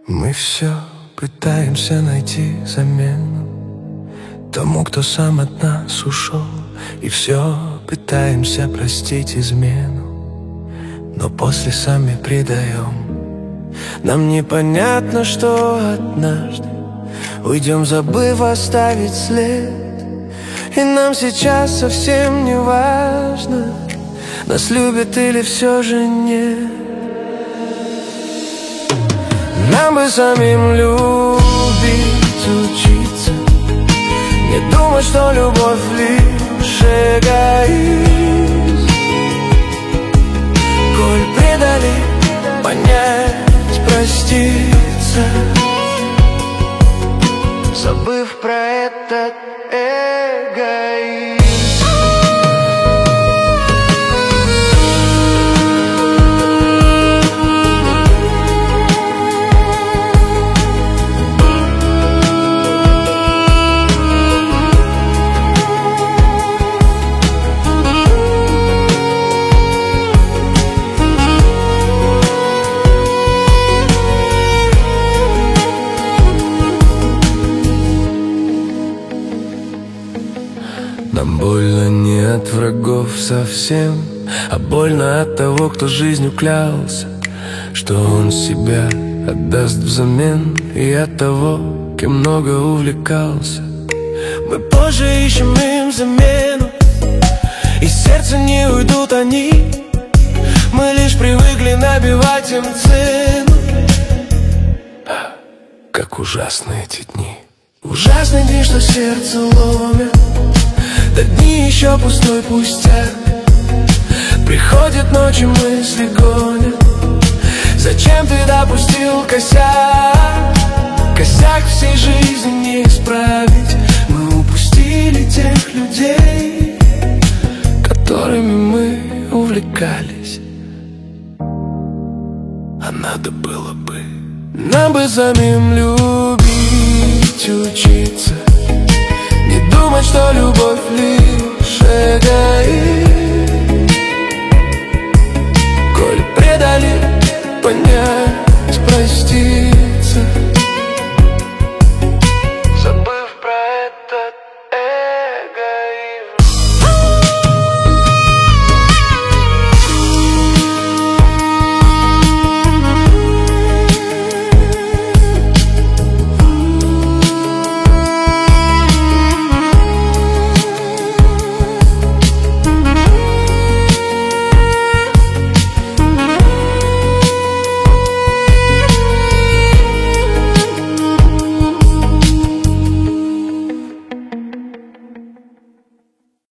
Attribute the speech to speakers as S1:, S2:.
S1: Мы все пытаемся найти замену тому, кто сам от нас ушел, и все пытаемся простить измену, но после сами предаем. Нам непонятно, что однажды уйдем, забыв оставить след. И нам сейчас совсем не важно, нас любят или все же нет. Нам бы самим любить учиться, не думать, что любовь лишь эгоизм. Коль предали, понять, проститься, забыв про этот эгоизм. Нам больно не от врагов совсем, а больно от того, кто жизнью клялся, что он себя отдаст взамен, и от того, кем много увлекался. Мы позже ищем им замену, из сердца не уйдут они. Мы лишь привыкли набивать им цену. Как ужасны эти дни, ужасные дни, что сердце ломят. До дни еще пустой пустяк. Приходят ночи, мысли гонят. Зачем ты допустил косяк? Косяк всей жизни не исправить. Мы упустили тех людей, которыми мы увлекались. А надо было бы нам бы самим любить учиться, не думать, что любовь лишь эгоизм. Коль предали, понять, простить.